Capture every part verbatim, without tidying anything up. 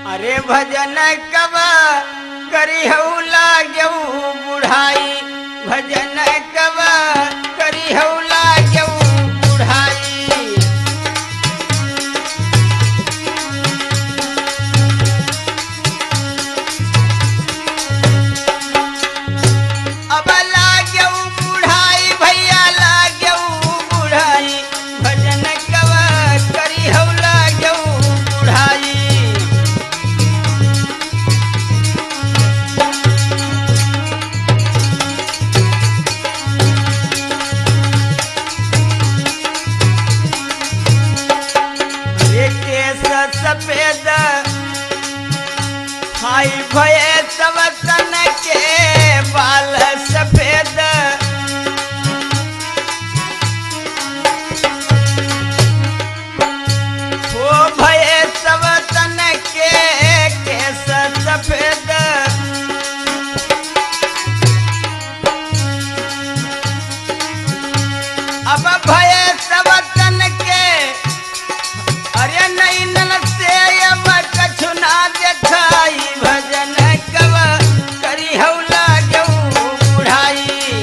अरे भजन कब करी हऊ लागऊ बुढ़ाई भजन कब करी हऊ लागऊ बुढ़ाई अब लागऊ बुढ़ाई भैया लागऊ बुढ़ाई भजन कब करी हऊ लागऊ बुढ़ाई सफेद हाई भय सवतन के बाल सफेद हो भय सवतन के केस सफेद अब भय सवतन के अरे नहीं नल से अब कछु ना देखाई भजन कब करी हऊ लागऊ बुढ़ाई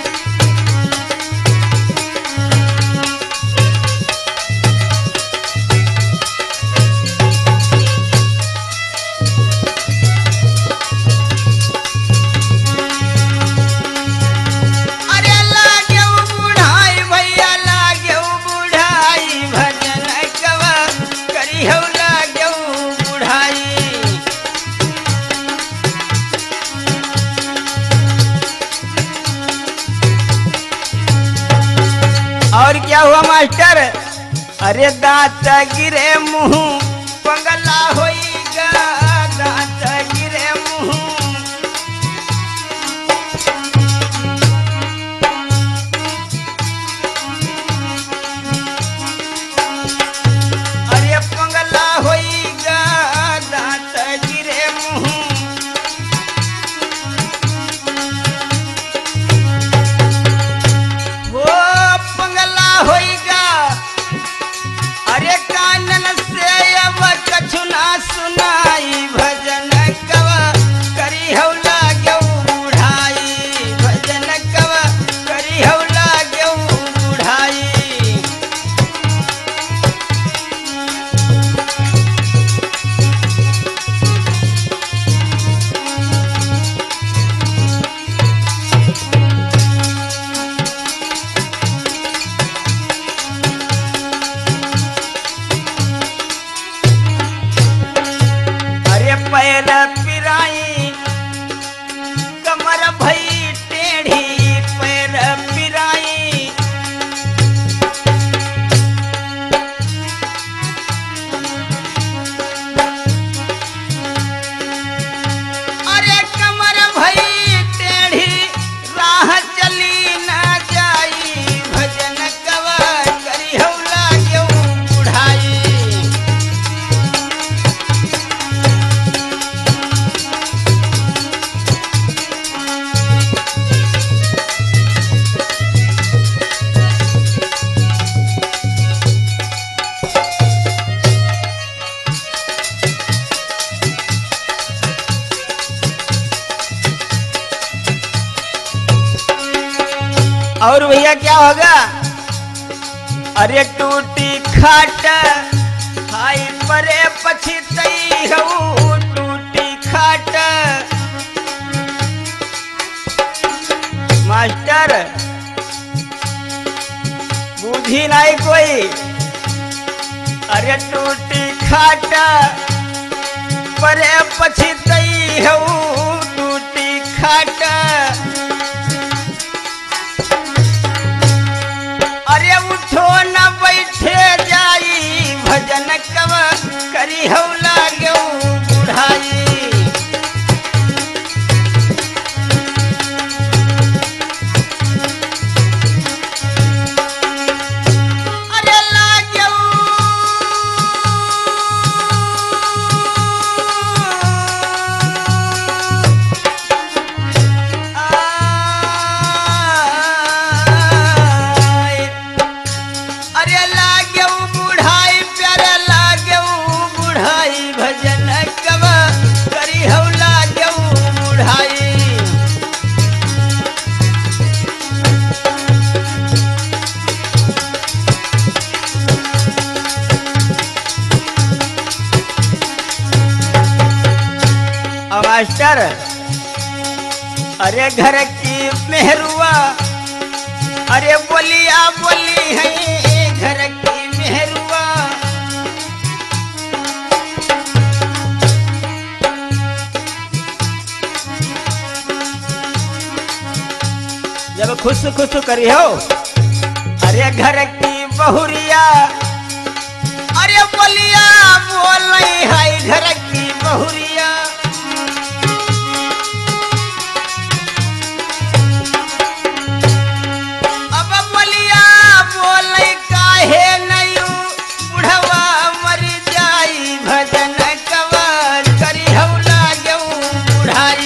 अरे लागऊ बुढ़ाई भैया लागऊ बुढ़ाई भजन कब करी हऊ लागऊ बुढ़ाई और क्या हुआ मास्टर अरे दांत गिरे मुंह पंगला होइगा दांत गिरे मुंह अरे पंगला होइगा दांत गिरे मुंह वो पंगला होइगा अरे कानन से अब कछु ना सुनाई भजन कब करी हऊ लागऊ बुढ़ाई भजन कब करी हऊ लागऊ बुढ़ाई अरे पैर पिराई कमर भई टेढ़ी पैर पिराई अरे कमर भई टेढ़ी राह चली न जाई भजन कब करी हऊ लागऊ बुढ़ाई और भैया क्या होगा अरे टूटी खाट हाई परे पछितई हऊ टूटी खाट मास्टर बुद्धि नहीं कोई अरे टूटी खाट परे पछितई हऊ टूटी खाट अरे उठो न बैठे जाई भजन कब करी हऊ लागऊ बुढ़ाई अरे लागऊ आय अरे लागऊ बुढ़ाई प्यारे लागऊ बुढ़ाई भजन मास्टर अरे घर की मेहरुआ अरे बोलिया बोली है घर की मेहरुआ जब खुश खुश करी हो अरे घर की बहुरिया अरे बोलिया बोल है घर की बहुरिया अब बोलिया बोल काहे नहीं बुढ़वा मर जाई भजन कवा करी हौला गऊ बुढ़ाई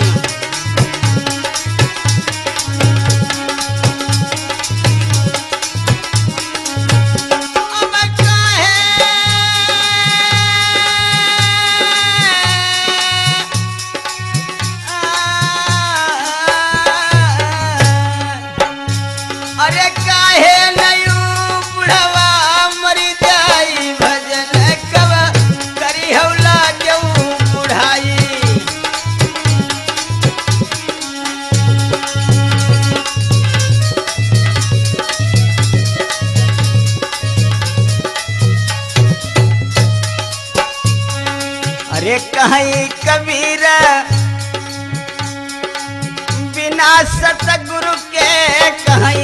अरे काहे नयू बुढ़वा मरी जाई भजन कवा करी हौला जऊ बुढ़ाई अरे कहीं कबीर बिना सतगुरु के कहीं